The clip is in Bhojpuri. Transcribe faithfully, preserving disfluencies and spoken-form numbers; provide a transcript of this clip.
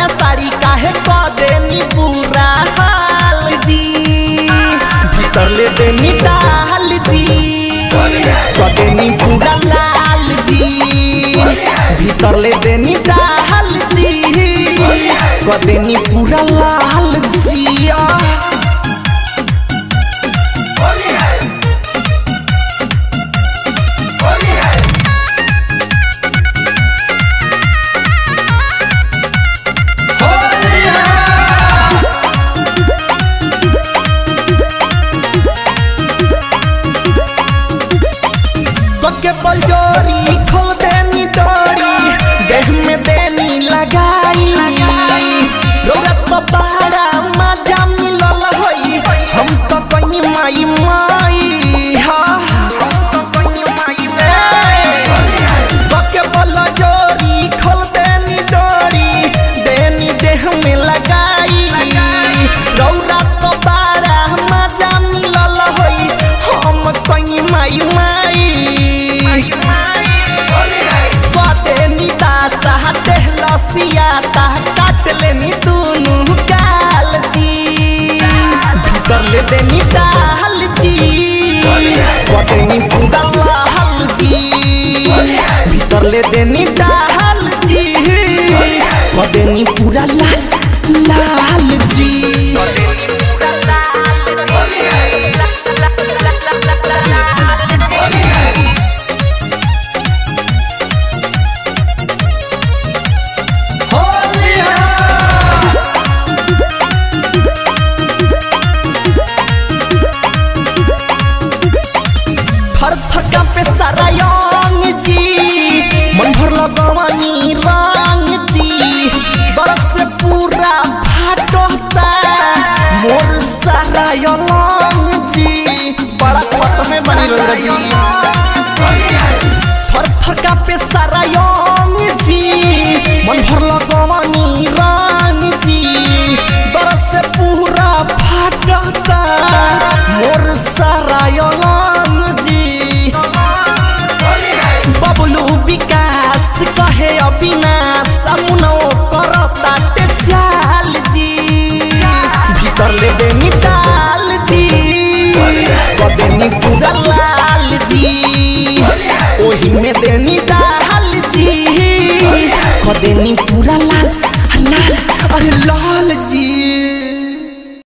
साड़ी काहे क देनी पूरा हाल जी भीतर ले देनी डाल जी क देनी पूरा लाल जी भीतर ले देनी डाल जी क देनी पूरा लाल जी के बलजोरी खोल देनी डोरी देह में देनी लगाई रौरत तो बड़ा मजा मिलल होई हम तो कहीं माई माई हा के बलजोरी खोल देनी डोरी देनी देह में लगाई रौरत तो बड़ा मजा मिलल होई हम कहीं माई माई काट लेनी दोनों गाल जी भीतर ले देनी डाल जी कदेनी पूरा लाल जी भीतर ले देनी डाल जी कदेनी पूरा लाल लाल जी थका पे सारा यंग जी मन भर लगवानी रंग जी बरस से पूरा फाटता मोर सारा यंग जी बड़ा पत में बनी रंग जी थर थका पे सारा यंग जी मन भर लगवानी रंग जी बरस से पूरा फाटता मोर सारा यंग विकास कहे अविनाश अमुनो करता ते चाल जी भीतर ले देनी डाल जी कदेनी पूरा लाल जी ओही में देनी डाल जी कदेनी पूरा लाल लाल अरे लाल जी।